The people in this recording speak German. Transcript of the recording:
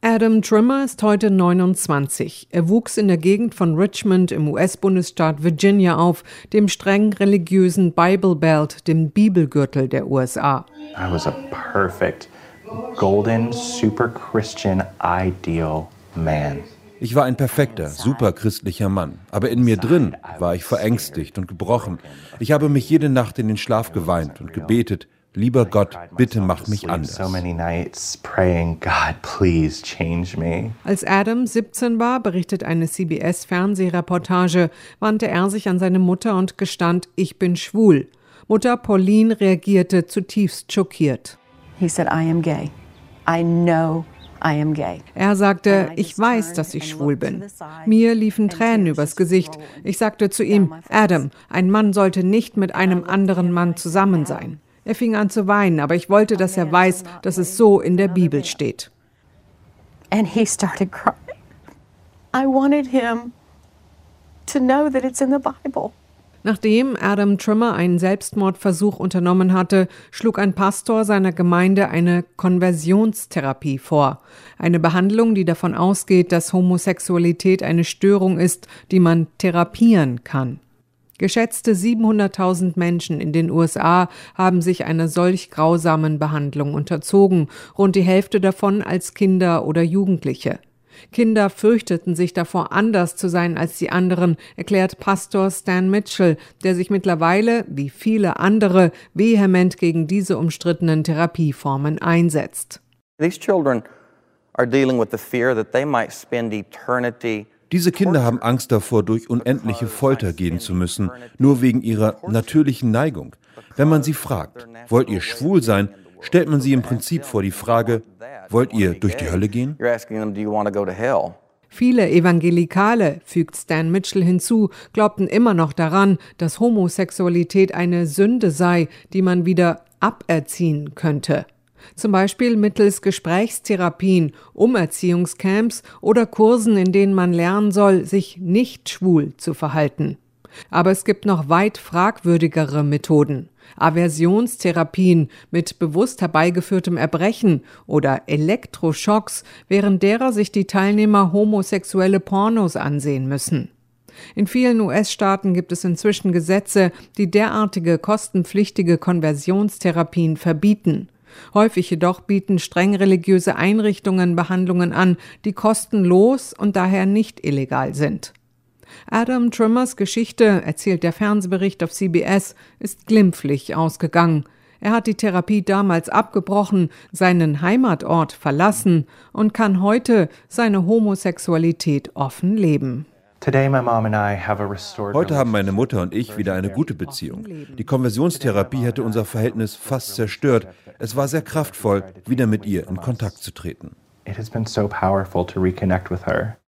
Adam Trimmer ist heute 29. Er wuchs in der Gegend von Richmond im US-Bundesstaat Virginia auf, dem streng religiösen Bible Belt, dem Bibelgürtel der USA. I was a perfect, golden, super Christian, ideal man. Ich war ein perfekter, superchristlicher Mann. Aber in mir drin war ich verängstigt und gebrochen. Ich habe mich jede Nacht in den Schlaf geweint und gebetet: Lieber Gott, bitte mach mich anders. Als Adam 17 war, berichtet eine CBS-Fernsehreportage, wandte er sich an seine Mutter und gestand: Ich bin schwul. Mutter Pauline reagierte zutiefst schockiert. He said, I am gay. I know I am gay. Er sagte: Ich weiß, dass ich schwul bin. Mir liefen Tränen übers Gesicht. Ich sagte zu ihm: Adam, ein Mann sollte nicht mit einem anderen Mann zusammen sein. Er fing an zu weinen, aber ich wollte, dass er weiß, dass es so in der Bibel steht. And he started crying. I wanted him to know that it's in the Bible. Nachdem Adam Trimmer einen Selbstmordversuch unternommen hatte, schlug ein Pastor seiner Gemeinde eine Konversionstherapie vor. Eine Behandlung, die davon ausgeht, dass Homosexualität eine Störung ist, die man therapieren kann. Geschätzte 700.000 Menschen in den USA haben sich einer solch grausamen Behandlung unterzogen, rund die Hälfte davon als Kinder oder Jugendliche. Kinder fürchteten sich davor, anders zu sein als die anderen, erklärt Pastor Stan Mitchell, der sich mittlerweile, wie viele andere, vehement gegen diese umstrittenen Therapieformen einsetzt. These children are dealing with the fear that they might spend eternity. Diese Kinder haben Angst davor, durch unendliche Folter gehen zu müssen, nur wegen ihrer natürlichen Neigung. Wenn man sie fragt: Wollt ihr schwul sein?, stellt man sie im Prinzip vor die Frage: Wollt ihr durch die Hölle gehen? Viele Evangelikale, fügt Stan Mitchell hinzu, glaubten immer noch daran, dass Homosexualität eine Sünde sei, die man wieder aberziehen könnte. Zum Beispiel mittels Gesprächstherapien, Umerziehungscamps oder Kursen, in denen man lernen soll, sich nicht schwul zu verhalten. Aber es gibt noch weit fragwürdigere Methoden. Aversionstherapien mit bewusst herbeigeführtem Erbrechen oder Elektroschocks, während derer sich die Teilnehmer homosexuelle Pornos ansehen müssen. In vielen US-Staaten gibt es inzwischen Gesetze, die derartige kostenpflichtige Konversionstherapien verbieten. Häufig jedoch bieten streng religiöse Einrichtungen Behandlungen an, die kostenlos und daher nicht illegal sind. Adam Trimmers Geschichte, erzählt der Fernsehbericht auf CBS, ist glimpflich ausgegangen. Er hat die Therapie damals abgebrochen, seinen Heimatort verlassen und kann heute seine Homosexualität offen leben. Heute haben meine Mutter und ich wieder eine gute Beziehung. Die Konversionstherapie hätte unser Verhältnis fast zerstört. Es war sehr kraftvoll, wieder mit ihr in Kontakt zu treten. It has been so powerful to reconnect with her.